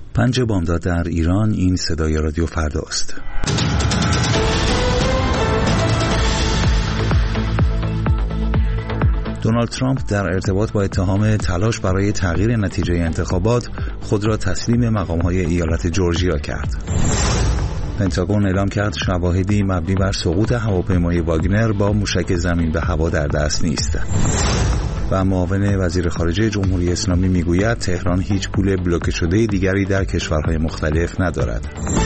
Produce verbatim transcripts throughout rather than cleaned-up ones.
پنج بامداد در ایران. این صدای رادیو فردا است. دونالد ترامپ در ارتباط با اتهام تلاش برای تغییر نتیجه انتخابات خود را تسلیم مقام‌های ایالت جورجیا کرد. پنتاگون اعلام کرد شواهدی مبنی بر سقوط هواپیمای واگنر با موشک زمین به هوا در دست نیست. و معاون وزیر خارجه جمهوری اسلامی میگوید تهران هیچ پول بلوکه شده دیگری در کشورهای مختلف ندارد.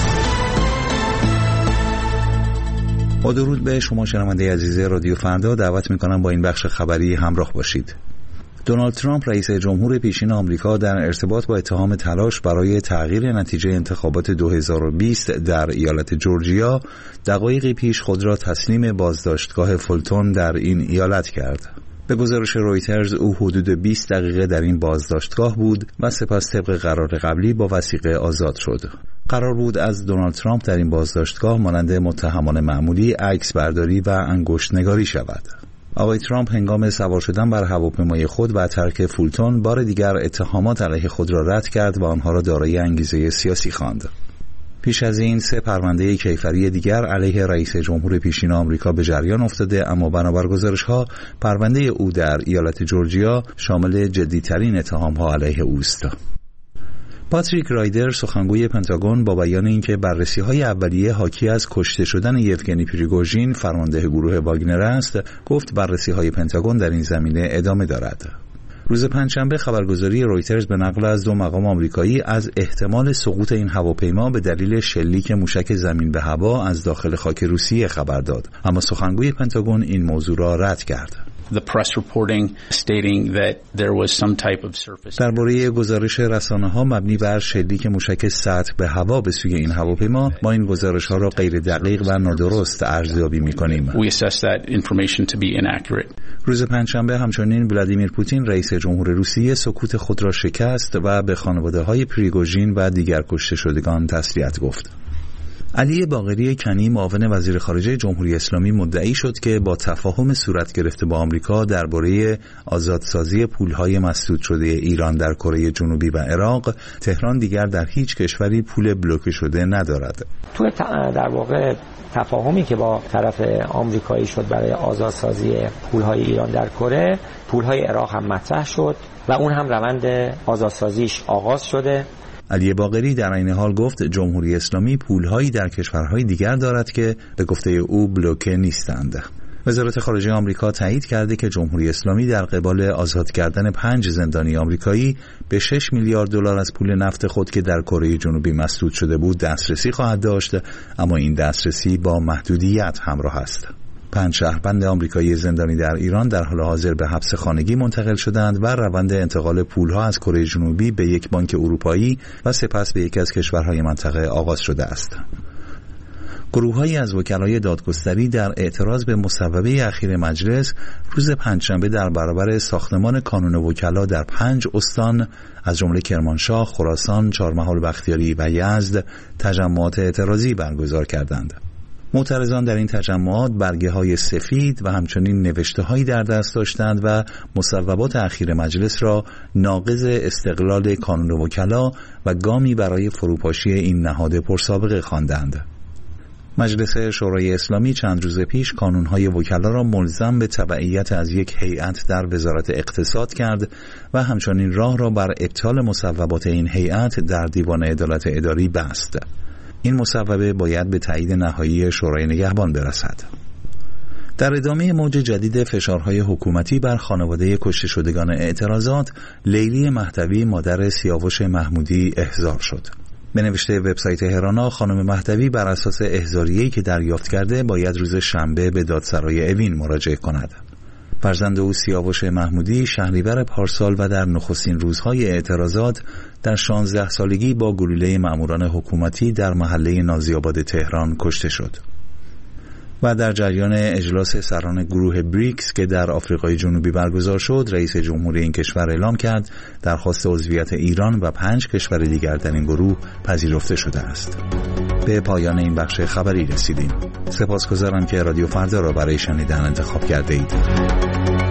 با درود به شما شنونده عزیز رادیو فردا، دعوت میکنم با این بخش خبری همراه باشید. دونالد ترامپ رئیس جمهور پیشین آمریکا در ارتباط با اتهام تلاش برای تغییر نتیجه انتخابات دو هزار و بیست در ایالت جورجیا دقایقی پیش خود را تسلیم بازداشتگاه فولتون در این ایالت کرد. به گزارش رویترز او حدود بیست دقیقه در این بازداشتگاه بود و سپس طبق قرار قبلی با وثیقه آزاد شد. قرار بود از دونالد ترامپ در این بازداشتگاه مانند متهمان معمولی عکس برداری و انگشت نگاری شود. آقای ترامپ هنگام سوار شدن بر هواپیمای خود و ترک فولتون بار دیگر اتهامات علیه خود را رد کرد و آنها را دارای انگیزه سیاسی خواند. پیش از این سه پرونده کیفری دیگر علیه رئیس جمهور پیشین آمریکا به جریان افتاده، اما بنابر گزارش‌ها پرونده او در ایالت جورجیا شامل جدی‌ترین اتهام‌ها علیه اوست. پاتریک رایدر سخنگوی پنتاگون با بیان اینکه بررسی‌های اولیه حاکی از کشته شدن یوگنی پریگوژین فرمانده گروه واگنر است، گفت بررسی‌های پنتاگون در این زمینه ادامه دارد. روز پنجشنبه خبرگزاری رویترز به نقل از دو مقام آمریکایی از احتمال سقوط این هواپیما به دلیل شلیک موشک زمین به هوا از داخل خاک روسیه خبر داد، اما سخنگوی پنتاگون این موضوع را رد کرد. درباره گزارش رسانه‌ها مبنی بر شلیک موشک سطح به هوا به سوی این هواپیما، ما این گزارش‌ها را غیر دقیق و نادرست ارزیابی می‌کنیم. روز پنجشنبه همچنین ولادیمیر پوتین رئیس جمهور روسیه سکوت خود را شکست و به خانواده‌های پریگوژین و دیگر کشته شدگان تسلیت گفت. علی باقری کنی معاون وزیر خارجه جمهوری اسلامی مدعی شد که با تفاهم صورت گرفته با آمریکا درباره آزادسازی پولهای مسدود شده ایران در کره جنوبی و عراق، تهران دیگر در هیچ کشوری پول بلوکه شده ندارد. تو در واقع تفاهمی که با طرف آمریکایی شد برای آزادسازی پولهای ایران در کره، پولهای عراق هم مطرح شد و اون هم روند آزادسازیش آغاز شده. علی باقری در این حال گفت جمهوری اسلامی پولهایی در کشورهای دیگر دارد که به گفته او بلوکه نیستند. وزارت خارجه آمریکا تایید کرده که جمهوری اسلامی در قبال آزاد کردن پنج زندانی آمریکایی به شش میلیارد دلار از پول نفت خود که در کره جنوبی مسدود شده بود دسترسی خواهد داشت، اما این دسترسی با محدودیت همراه است. پنج شهروند آمریکایی زندانی در ایران در حال حاضر به حبس خانگی منتقل شدند و روند انتقال پولها از کره جنوبی به یک بانک اروپایی و سپس به یکی از کشورهای منطقه آغاز شده است. گروه‌هایی از وکلای دادگستری در اعتراض به مصوبه اخیر مجلس روز پنجشنبه در برابر ساختمان کانون وکلا در پنج استان از جمله کرمانشاه، خراسان، چهارمحال بختیاری و یزد تجمعات اعتراضی برگزار کردند. معترضان در این تجمعات برگه های سفید و همچنین نوشته هایی در دست داشتند و مصوبات اخیر مجلس را ناقض استقلال کانون وکلا و گامی برای فروپاشی این نهاد پرسابقه خواندند. مجلس شورای اسلامی چند روز پیش کانونهای وکلا را ملزم به تبعیت از یک هیئت در وزارت اقتصاد کرد و همچنین راه را بر ابطال مصوبات این هیئت در دیوان عدالت اداری بست. این مصوبه باید به تایید نهایی شورای نگهبان برسد. در ادامه موج جدید فشارهای حکومتی بر خانواده کشته شدگان اعتراضات، لیلی مهدوی مادر سیاوش محمودی احضار شد. به نوشته وبسایت هرانا، خانم مهدوی بر اساس احضاریه‌ای که دریافت کرده باید روز شنبه به دادسرای اوین مراجعه کند. فرزند او سیاوش محمودی شهریور پارسال و در نخستین روزهای اعتراضات در شانزده سالگی با گلوله مأموران حکومتی در محله نازی‌آباد تهران کشته شد. و در جریان اجلاس سران گروه بریکس که در آفریقای جنوبی برگزار شد، رئیس جمهور این کشور اعلام کرد درخواست عضویت ایران و پنج کشور دیگر در این گروه پذیرفته شده است. به پایان این بخش خبری رسیدیم. سپاسگزارم که رادیو فردا را برای شنیدن انتخاب کرده اید.